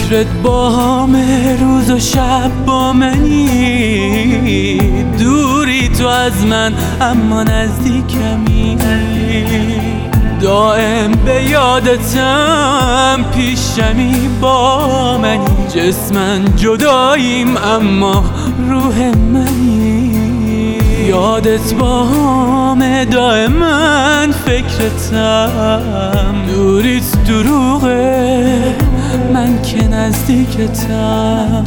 فکرت با همه روز و شب با منی، دوری تو از من اما نزدیکمی، دائم به یادتم پیشمی با منی، جسمن جداییم اما روح منی، یادت با همه دائما فکرتم، دوریت دروغه من که نزدیکتم.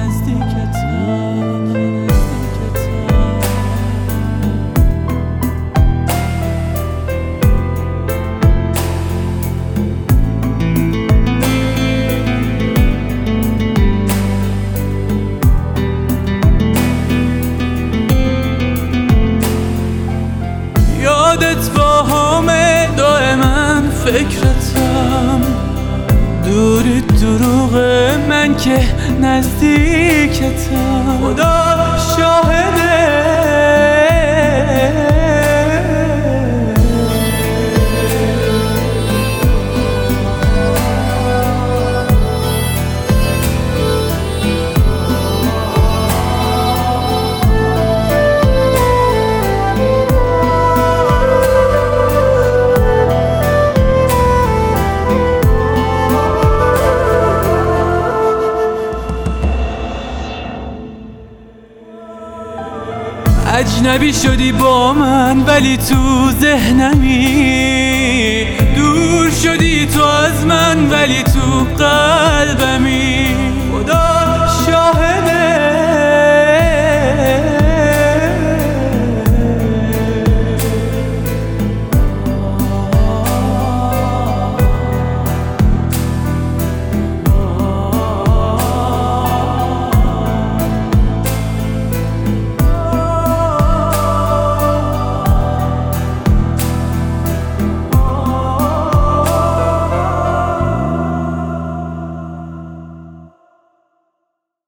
یادت با همه دائما فکرتم، دوری دروغه من که نزدیکتم، خدا شاهده. اجنبی شدی با من ولی تو ذهنمی، دور شدی تو از من ولی تو قلبمی،